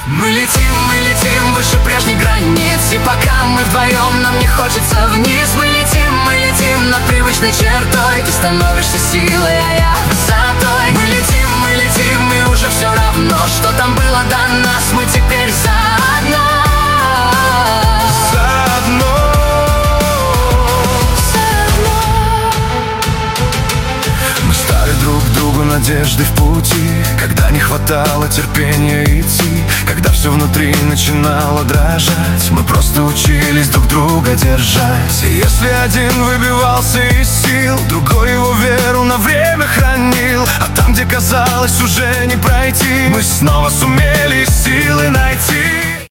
Мы летим выше прежних границ. И пока мы вдвоем, нам не хочется вниз. Мы летим над привычной чертой. Ты становишься силой, а я высотой. Мы летим, и уже все равно, что там было до нас. Мы теперь заодно. Мы стали друг другу надеждой в пути, когда не хватало терпения идти, когда все внутри начинало дрожать. Мы просто учились друг друга держать. И если один выбивался из сил, другой его веру на время хранил. А там, где казалось уже не пройти, мы снова сумели силы найти.